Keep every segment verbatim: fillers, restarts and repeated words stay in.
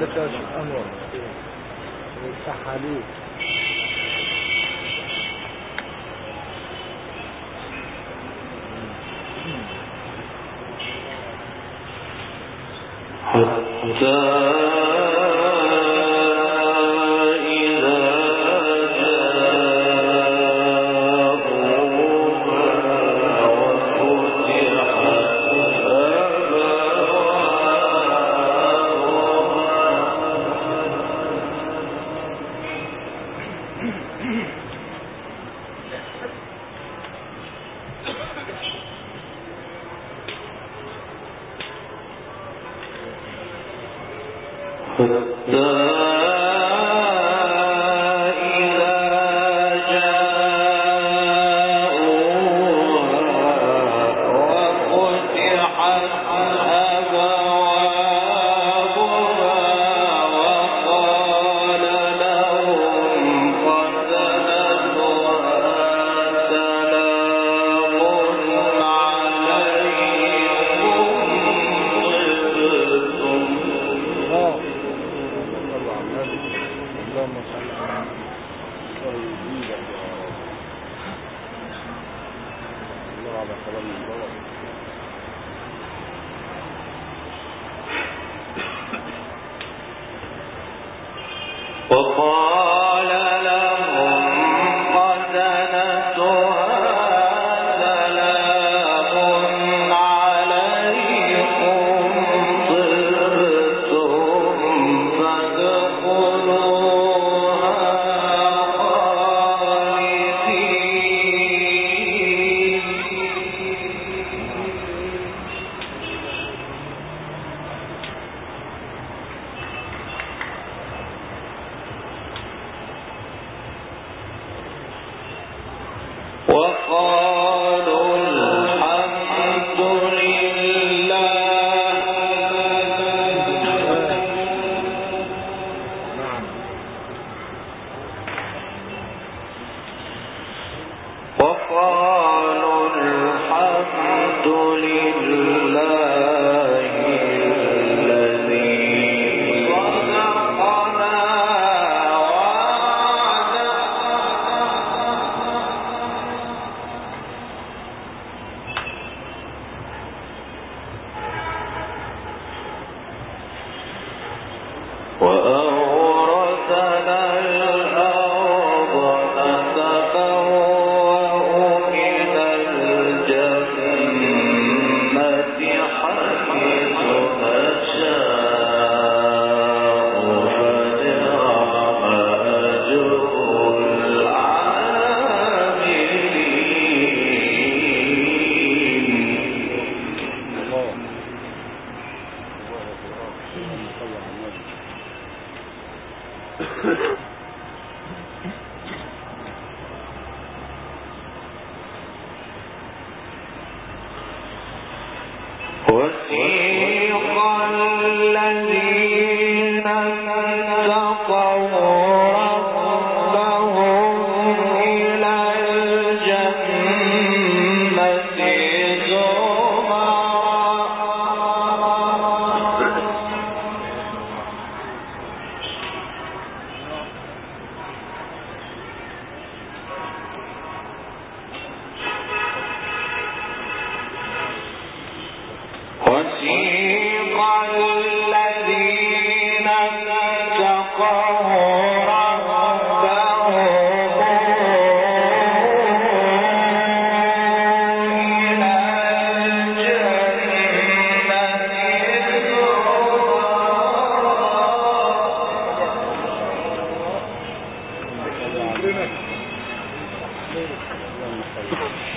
ده كاش الأنور والتحاليل حتى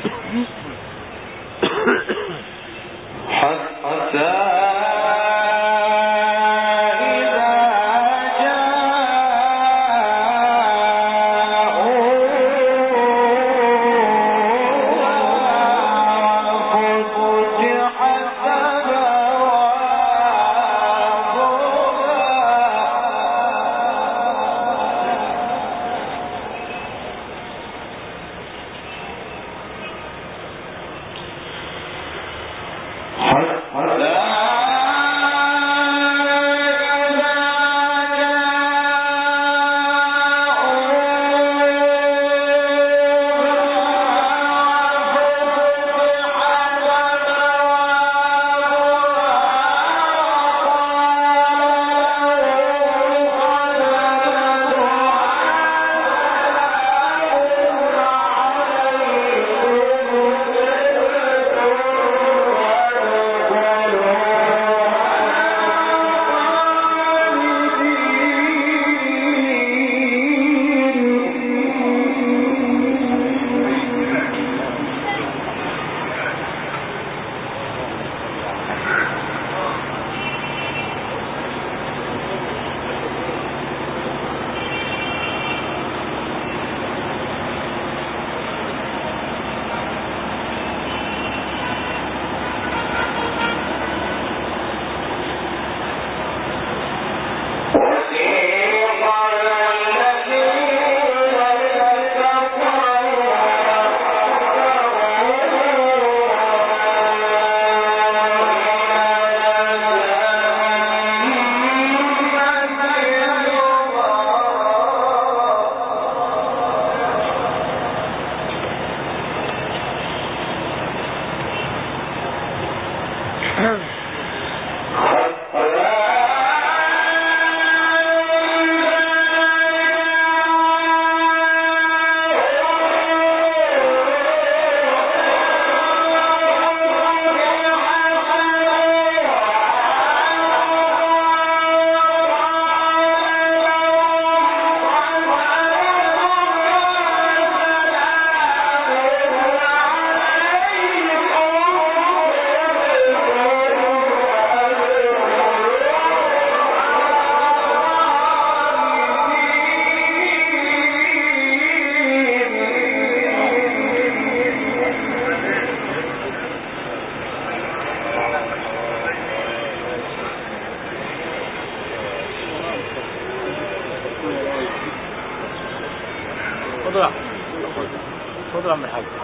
حتى خضرة خضرة من حاجة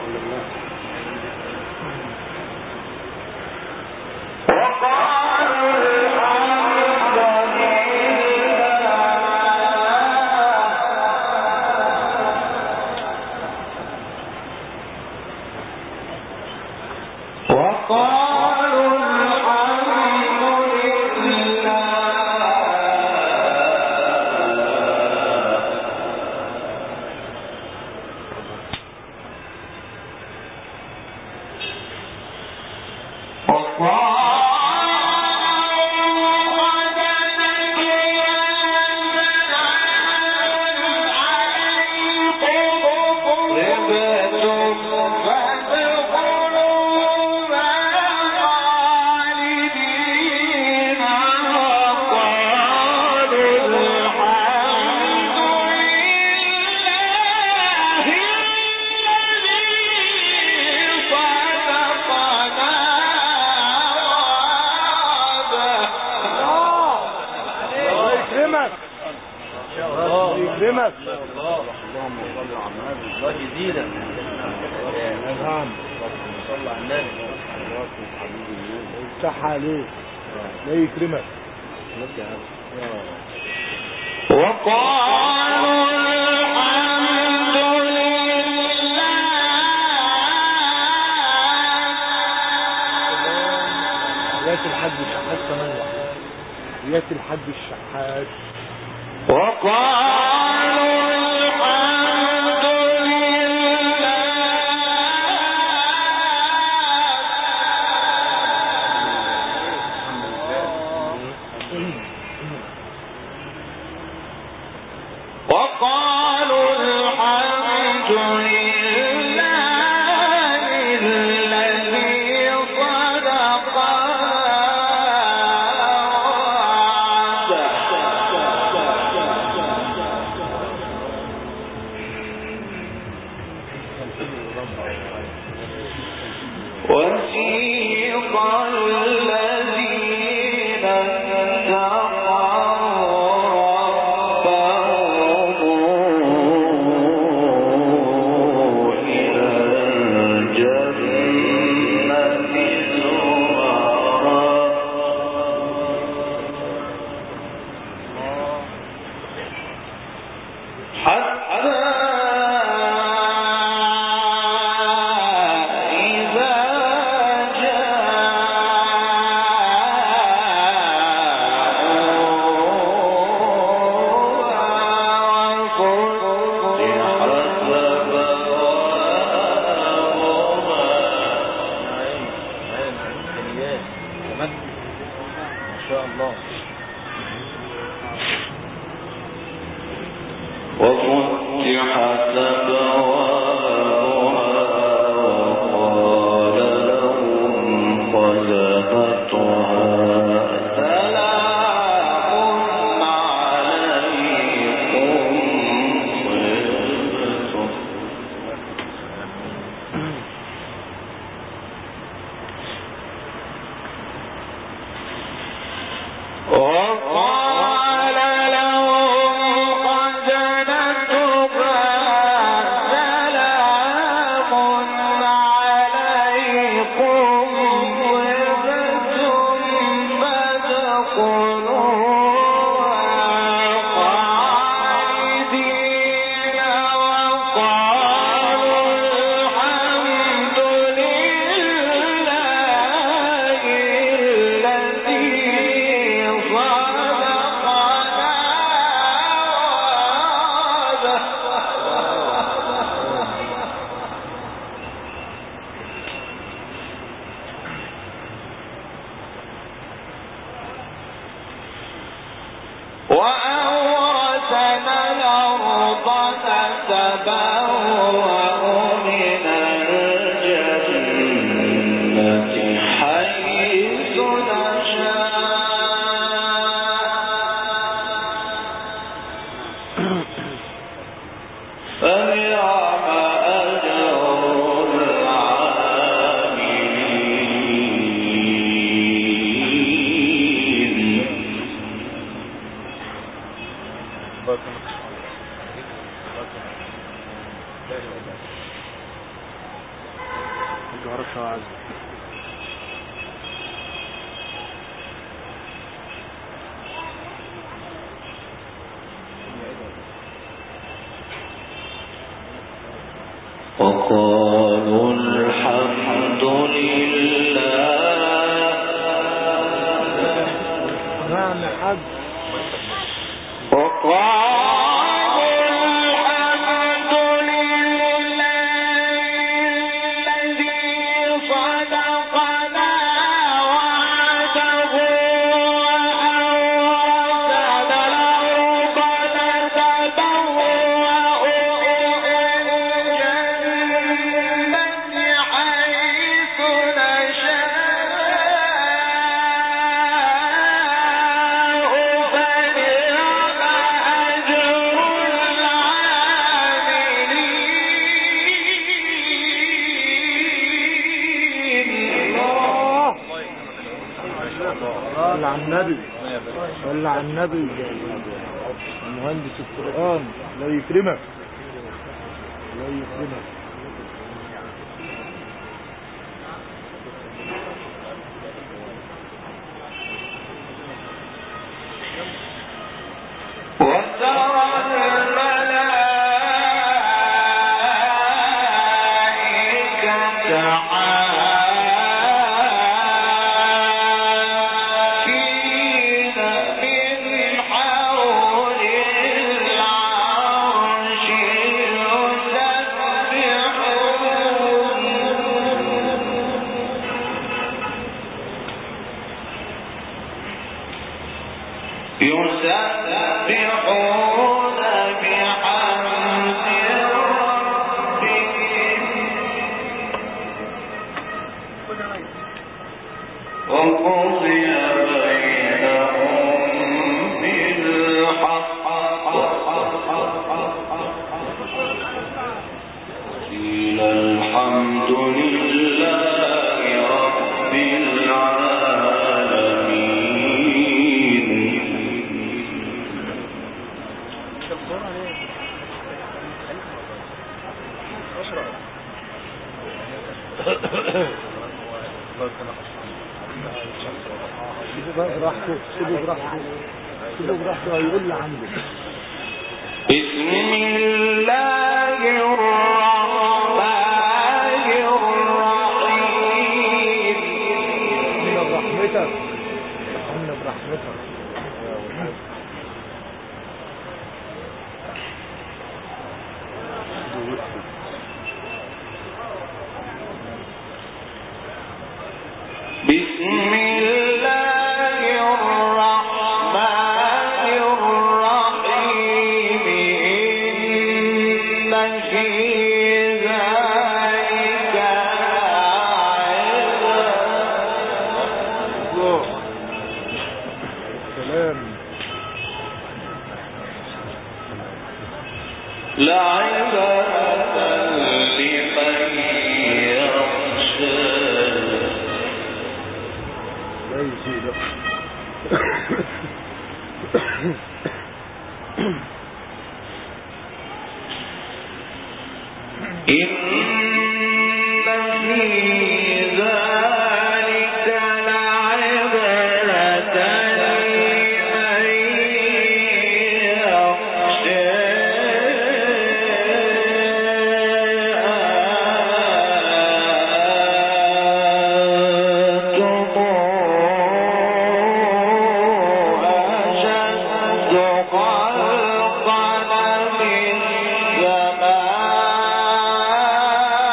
عليه لا يكرمك وقالوا الحمد لله يات الحج الشحات كمان واحد يات الحج الشحات وقالوا الحمد وقالوا الحمد لله الذي صدق وسيق الذين وأورثنا الأرض نتبوأ من الجنة حيث نشاء فنعم أجر العاملين الله عز وقالوا الحمد لله. نعم يا حاج. وقالوا الحمد لله الذي صدقنا وعده وأورثنا الأرض نتبوأ من الجنة حيث صلى على النبي صلى على النبي. المهندس القرآن لا يكرمك لا يكرمك. وترى الملائكة عاكفين من حول العرش يسبحون يسبحون بحمد ربهم وقضي بينهم بالحق وقيل الحمد لله رب العالمين. سيبه براحته سيبه براحته سيبه براحته هيقول لي عنده. بسم الله الرحمن الرحيم. من برحمتك من برحمتك. بسم الله الرحمن الرحيم. إن في ذلك الله سلام لعبرة لمن يخشى. لا يزيدك. إن في ذلك لعبرة لمن يخشى. أنتم أشد خلقا من السماء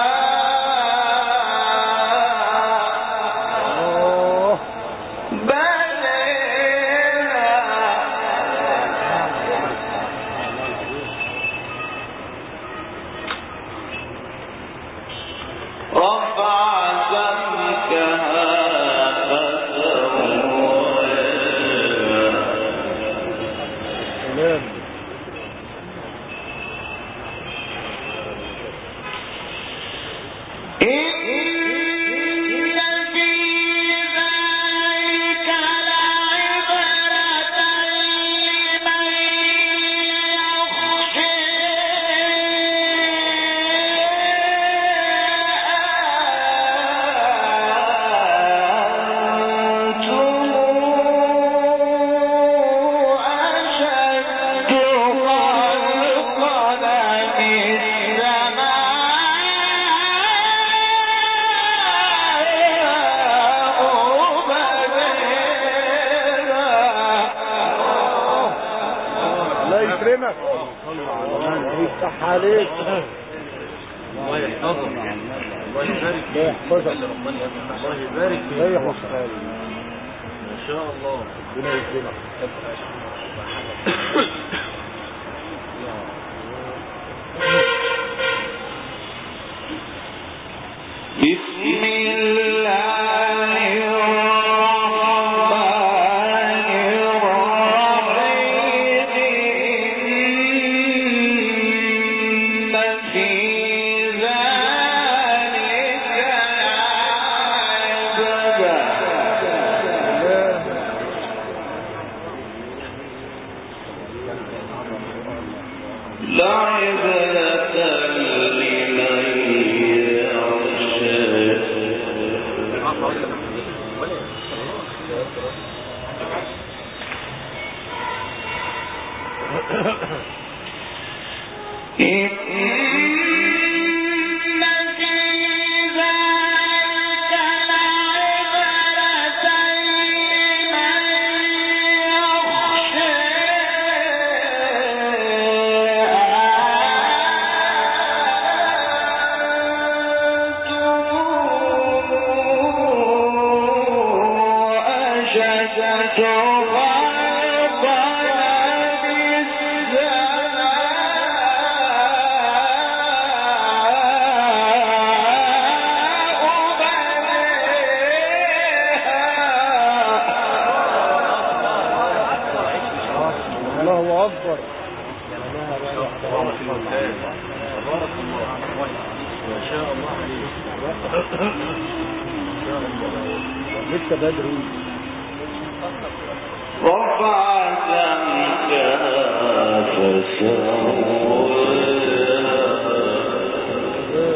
يكرمك يفتح عليك الله يحفظك الله يبارك الله يحفظك الله يبارك فيك الله يحفظك ما شاء الله ربنا يكرمك بسم الله الرحمن الرحيم إن في ذلك لعبرة لمن الله أكبر تبارك الله ما شاء الله عليك لسه بدري رفع سمكها فسواها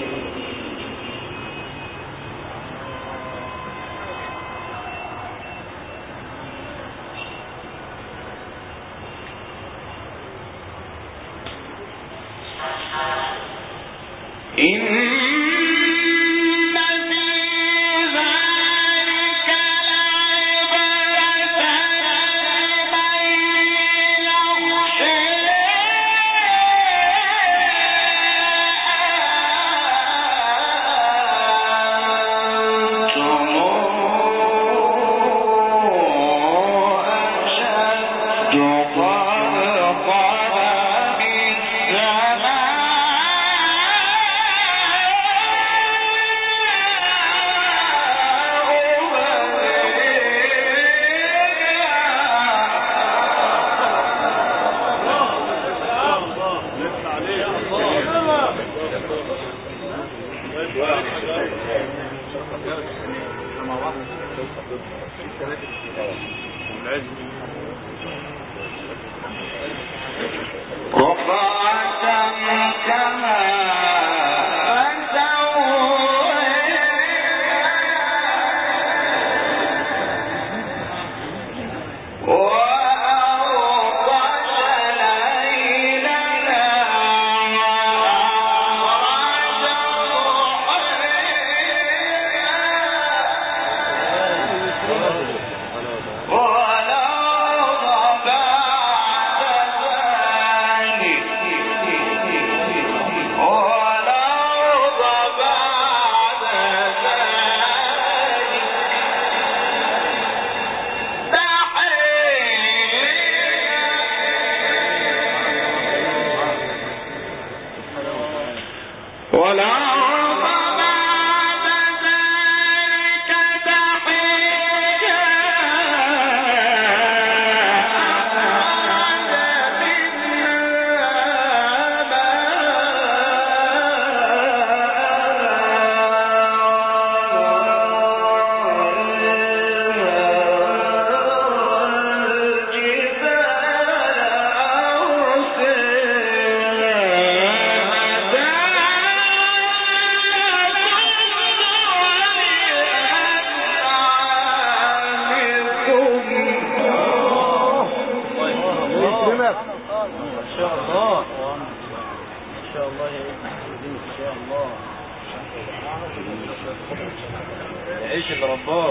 العيش اللي رباه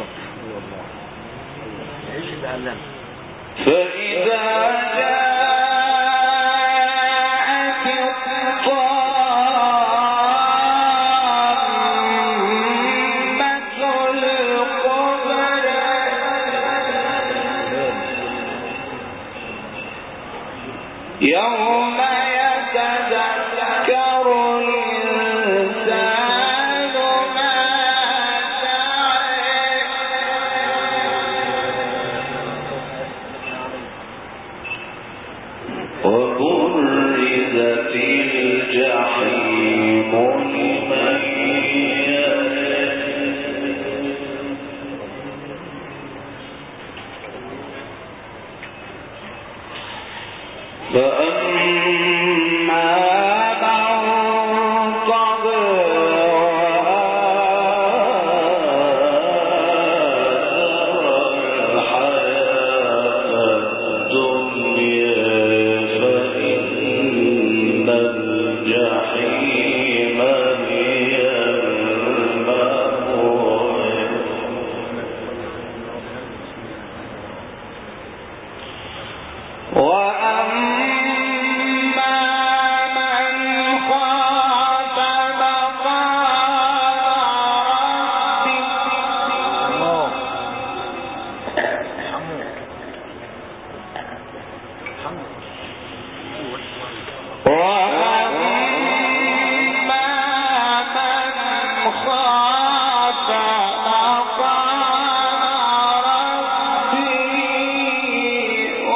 العيش اللي علمه فإذا جاء يوم يتذكر الإنسان ما سعى وبرزت الجحيم لمن فأما من طغى وآثر الحياة الدنيا فإن الجحيم هي المأوى وأما من خاف مقام ربه وأما من خاف مقام ربه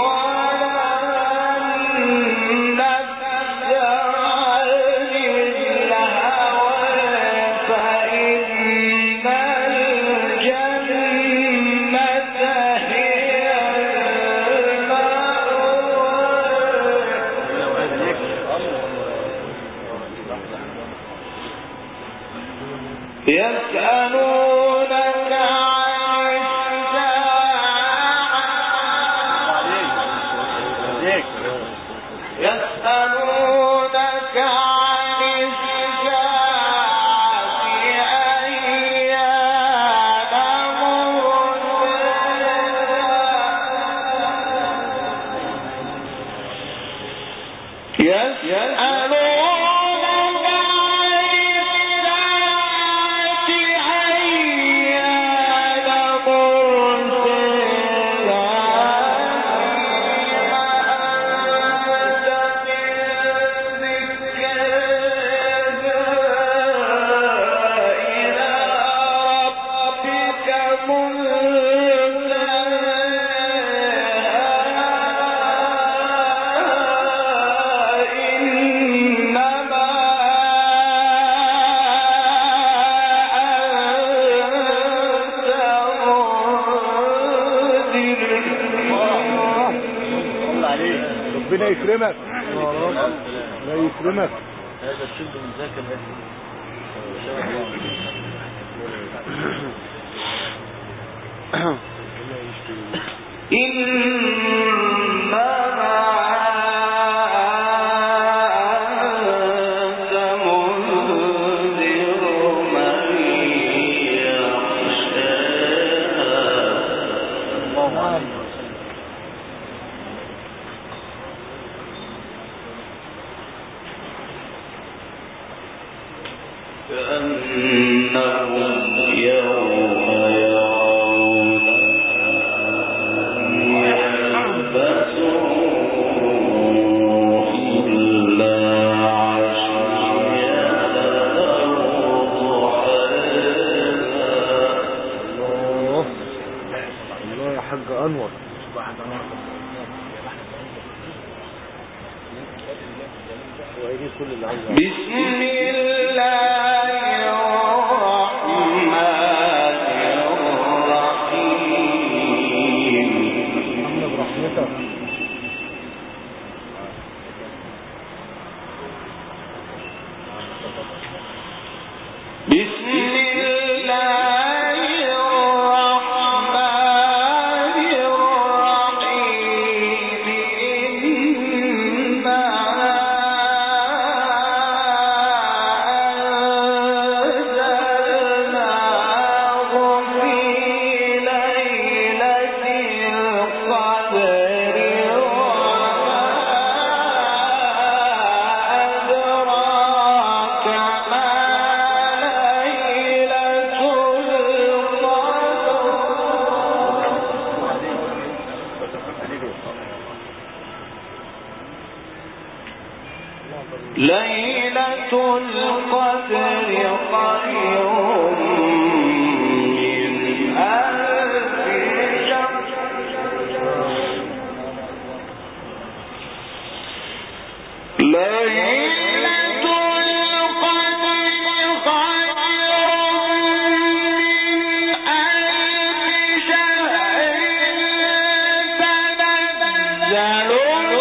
يسألونك عن الساعة يسألونك عن الساعة أيان مرساها يسألونك ربنا يكرمك يا رب لا يكرمك. هذا الشد من ذاك الهدي ان شاء الله. إنما أنت منذر من يخشاها كأنهم يوم يرونها يلبسوا إلا عشية أو ضحاها. الله الله يا حاج أنور. كل اللي عايزه. بسم الله الرحمن الرحيم. محمد برحمتك. بسم الله الرحمن الرحيم. إنا أنزلناه في ليلة القدر ليلة القدر خير من ألف شهر ليلة القدر خير من ألف شهر تنزل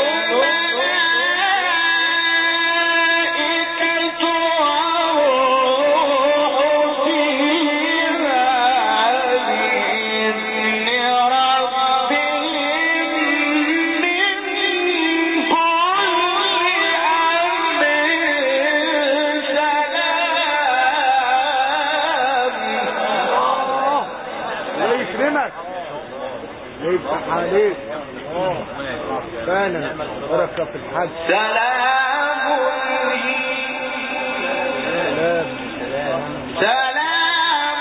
يفتح عليك فعلا بركة في الحج. سلام سلام سلام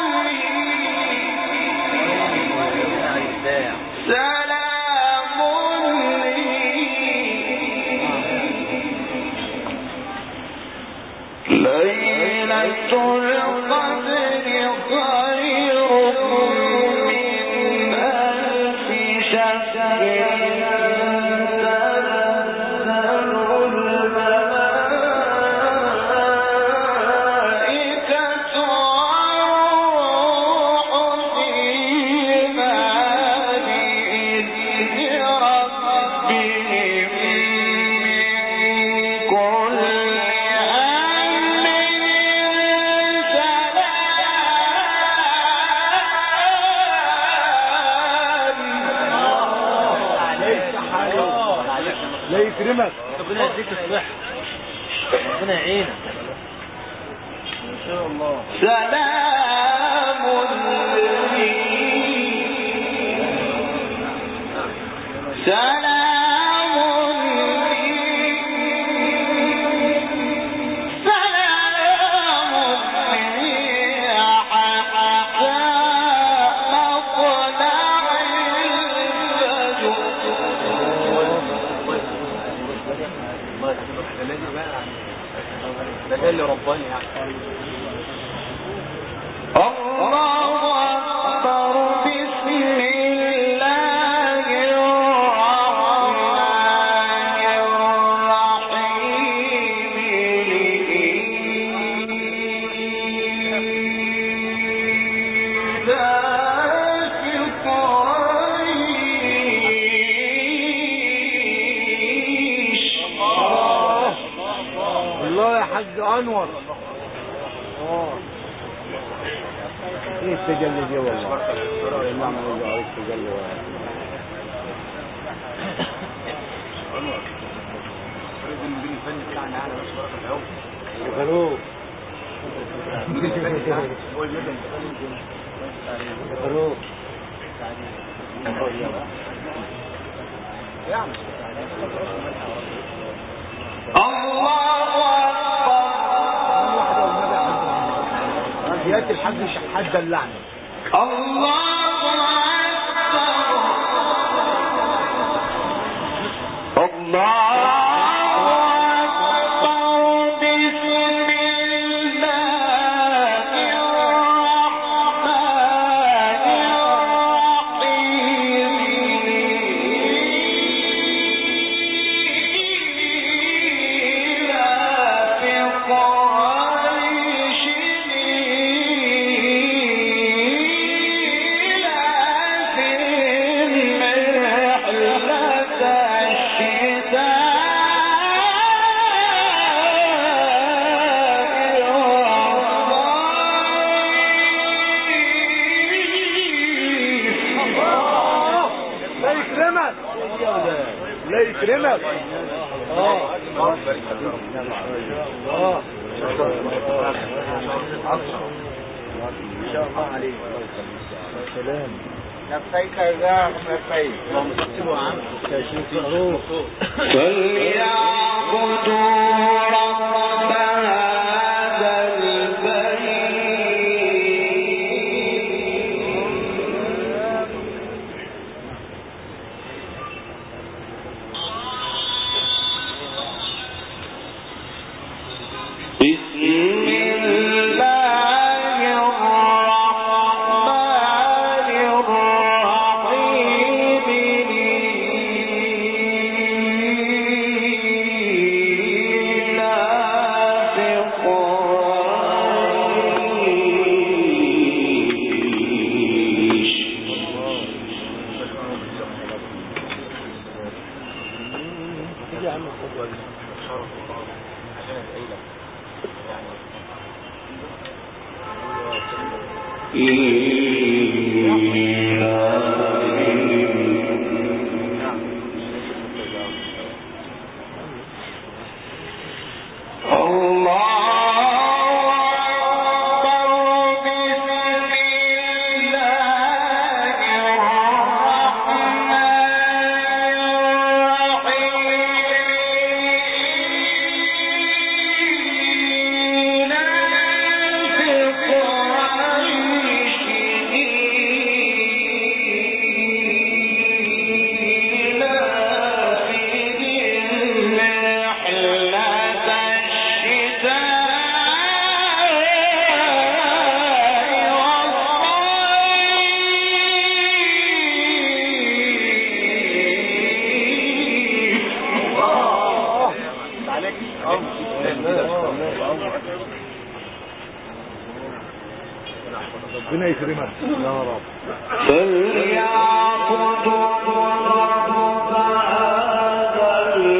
سلام ليلة القدر خير من ألف شهر تنزل الملائكة والروح فيها بإذن ربهم من كل لا يكرمك. ربنا يديك الصحة، ربنا يعينك ان شاء الله. سلام لي سلام لي سلام لي حتى مطلع ده اللي رباني يعني. الله أكبر بسم الله الرحمن الرحيم لإيلاف قريش. الله يا حاج انور. ايه التجلي دي والله؟ اللهم صل على التجلي. المدير الفني بتاعنا على بس ورقه العود فاروق هو المدن فاروق يعني الله أكبر. ياتي الحاج شحات دلعني. الله أكبر. الله لا يكرمك. اه اه ان شاء الله عليك. سلام. لبيك يا لبيك. اللهم صل وسلم يا شيخ فاروق. فليعبدوا رب هذا البيت. تيجي يا عم الخطوة دي شرف الله عشان ادعي لك يعني ربنا يكرمك يا رب. فليعبدوا رب هذا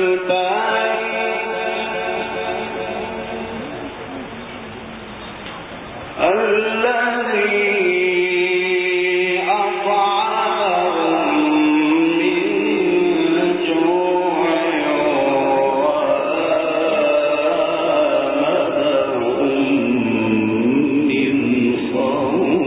البيت الذي أطعمهم من جوع وآمنهم من خوف.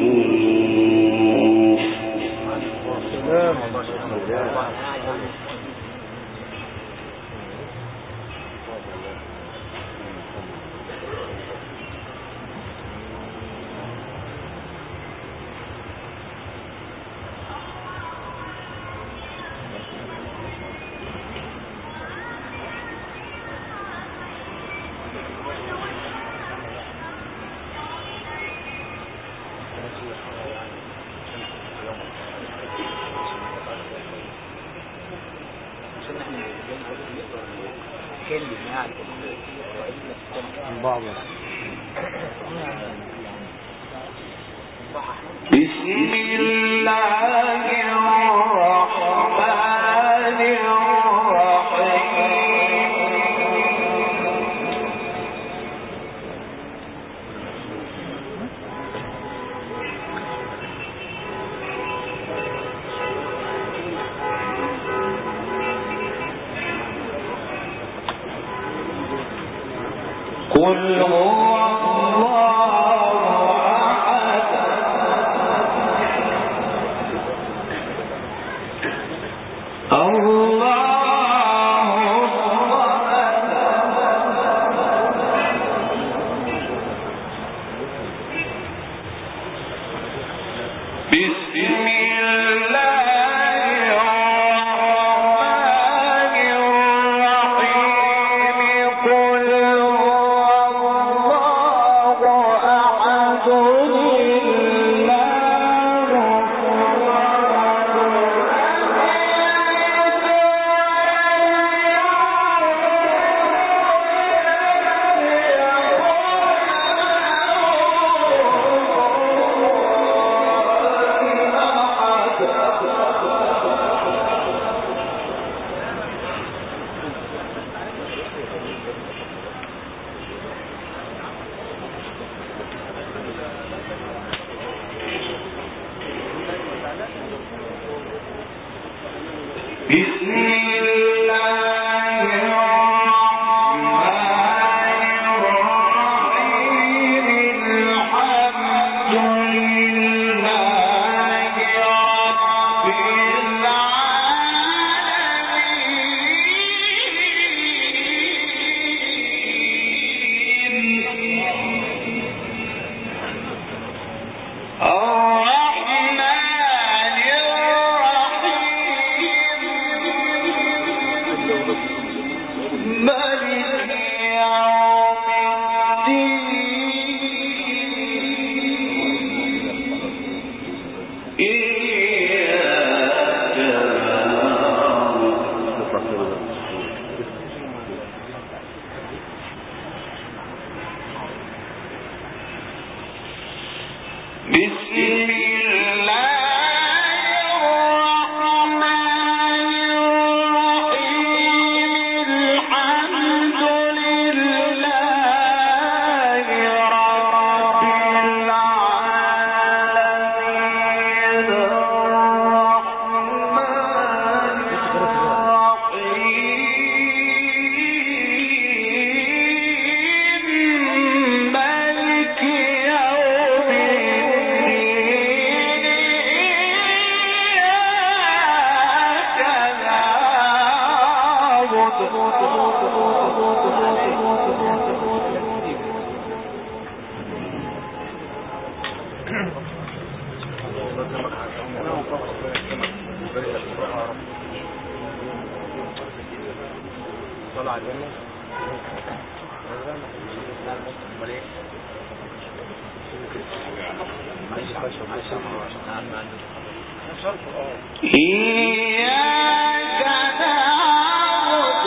من بعض بسم الله الرحمن الرحيم. قل هو الله أحد الله الصمد بسم الله الرحمن الرحيم. قل بسم الله الرحمن الرحيم. الحمد لله رب العالمين الرحمن الرحيم طلع الجنة امال ايه؟ معلش معلش معلش عشان اهم عندي شرط اه إياك نعبد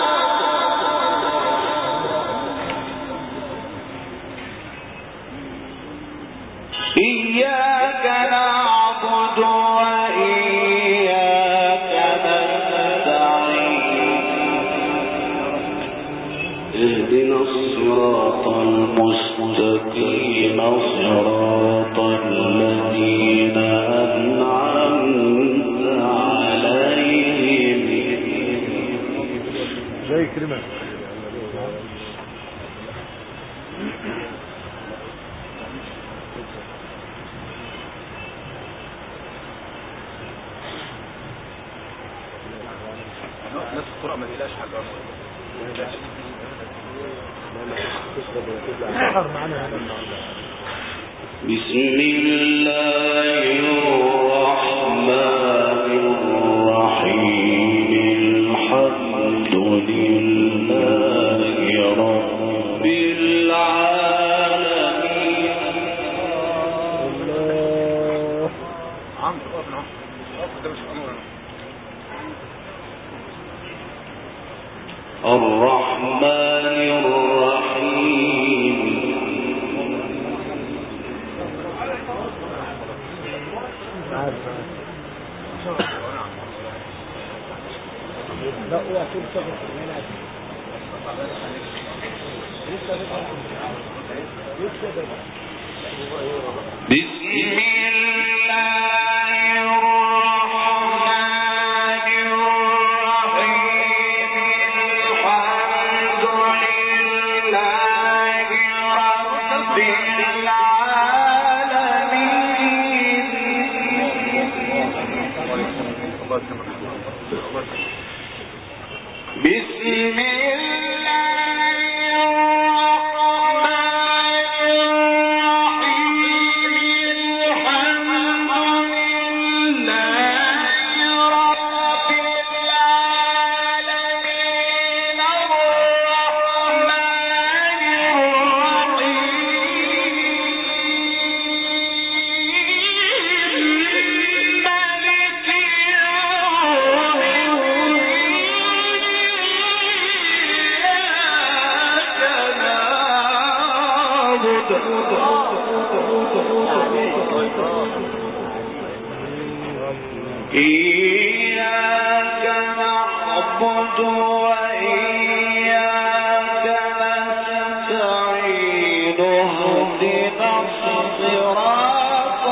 إياك نعبد وإياك نستعين اهدنا الصراط المستقيم صراط الذين أنعمت عليهم زي كلمة نفس القرآن ما تقلقش حاجة بسم الله الرحمن الرحيم الحمد لله رب العالمين عمرو ابن عمرو ده مش امر الرحمن الرحيم لا هو كل شغل بسم الله الرحمن الرحيم الحمد لله رب العالمين بسم الله الرحمن الرحيم الحمد لله رب العالمين الرحمن الرحيم مالك يوم إياك نعبد وإياك نستعين اهدنا الصراط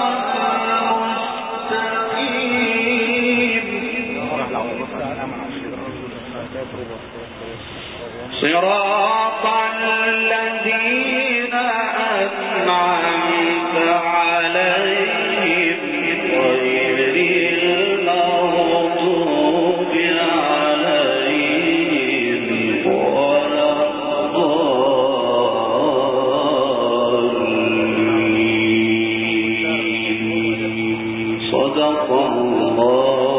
المستقيم صراط الذين أنعمت عليهم غير المغضوب عليهم ولا الضالين صدق الله